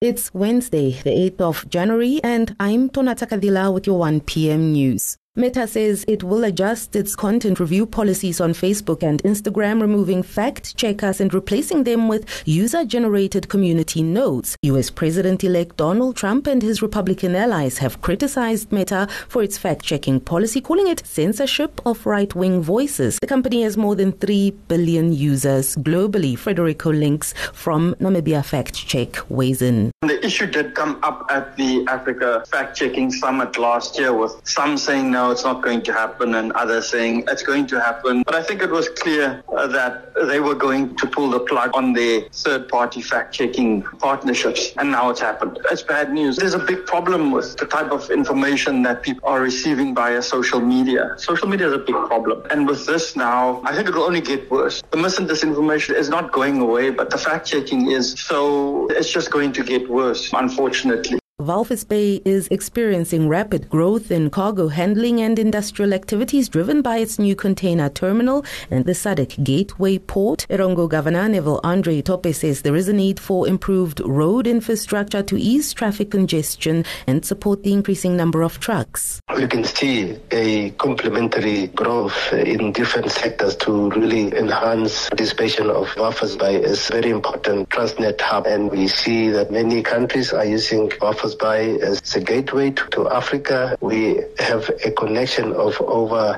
It's Wednesday, the 8th of January, and I'm Tonata Kadila with your 1 p.m. news. Meta says it will adjust its content review policies on Facebook and Instagram, removing fact-checkers and replacing them with user-generated community notes. U.S. President-elect Donald Trump and his Republican allies have criticized Meta for its fact-checking policy, calling it censorship of right-wing voices. The company has more than 3 billion users globally. Frederico Links from Namibia Fact Check weighs in. The issue did come up at the Africa Fact-Checking Summit last year, with some saying no, it's not going to happen, and others saying it's going to happen. But I think it was clear that they were going to pull the plug on their third-party fact-checking partnerships, and now it's happened. It's bad news. There's a big problem with the type of information that people are receiving via social media. Social media is a big problem. And with this now, I think it will only get worse. The mis and disinformation is not going away, but the fact-checking is. So it's just going to get worse, unfortunately. Walvis Bay is experiencing rapid growth in cargo handling and industrial activities driven by its new container terminal and the SADC Gateway Port. Erongo Governor Neville Andre Tope says there is a need for improved road infrastructure to ease traffic congestion and support the increasing number of trucks. We can see a complementary growth in different sectors to really enhance participation of Walvis Bay as a very important Transnet hub, and we see that many countries are using Walvis Bay as a gateway to Africa. We have a connection of over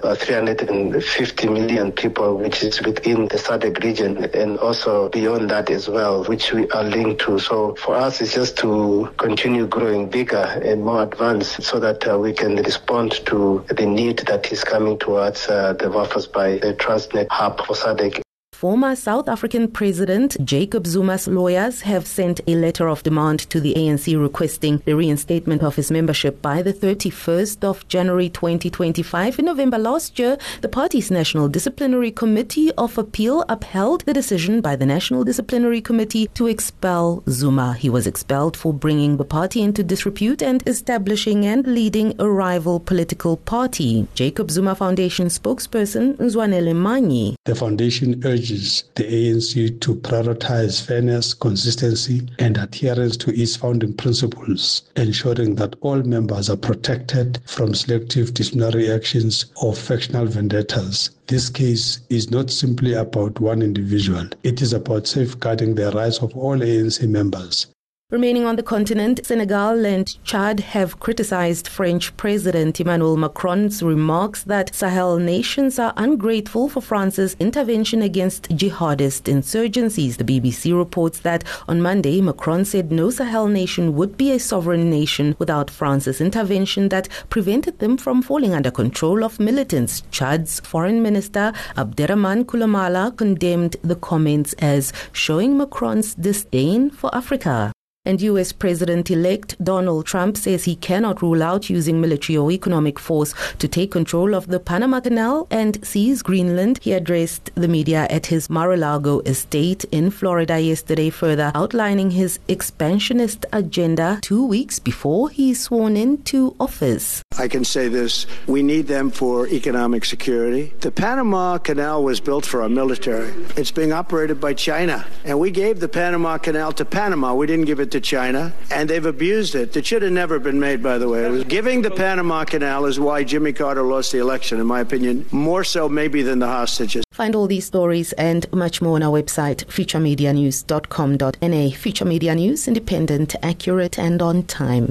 350 million people, which is within the SADC region, and also beyond that as well, which we are linked to. So for us, it's just to continue growing bigger and more advanced so that we can respond to the need that is coming towards the Walvis Bay, the Transnet hub for SADC. Former South African President Jacob Zuma's lawyers have sent a letter of demand to the ANC requesting the reinstatement of his membership by the 31st of January 2025. In November last year, the party's National Disciplinary Committee of Appeal upheld the decision by the National Disciplinary Committee to expel Zuma. He was expelled for bringing the party into disrepute and establishing and leading a rival political party. Jacob Zuma Foundation spokesperson Zwanele Manyi. The foundation urges the ANC to prioritize fairness, consistency, and adherence to its founding principles, ensuring that all members are protected from selective disciplinary actions or factional vendettas. This case is not simply about one individual. It is about safeguarding the rights of all ANC members. Remaining on the continent, Senegal and Chad have criticized French President Emmanuel Macron's remarks that Sahel nations are ungrateful for France's intervention against jihadist insurgencies. The BBC reports that on Monday, Macron said no Sahel nation would be a sovereign nation without France's intervention that prevented them from falling under control of militants. Chad's Foreign Minister Abderrahmane Koulamala condemned the comments as showing Macron's disdain for Africa. And U.S. President-elect Donald Trump says he cannot rule out using military or economic force to take control of the Panama Canal and seize Greenland. He addressed the media at his Mar-a-Lago estate in Florida yesterday, further outlining his expansionist agenda 2 weeks before he's sworn into office. I can say this, we need them for economic security. The Panama Canal was built for our military. It's being operated by China, and we gave the Panama Canal to Panama. We didn't give it to China, and they've abused it. It should have never been made, by the way. Giving the Panama Canal is why Jimmy Carter lost the election, in my opinion, more so maybe than the hostages. Find all these stories and much more on our website, futuremedianews.com.na. Future Media News, independent, accurate, and on time.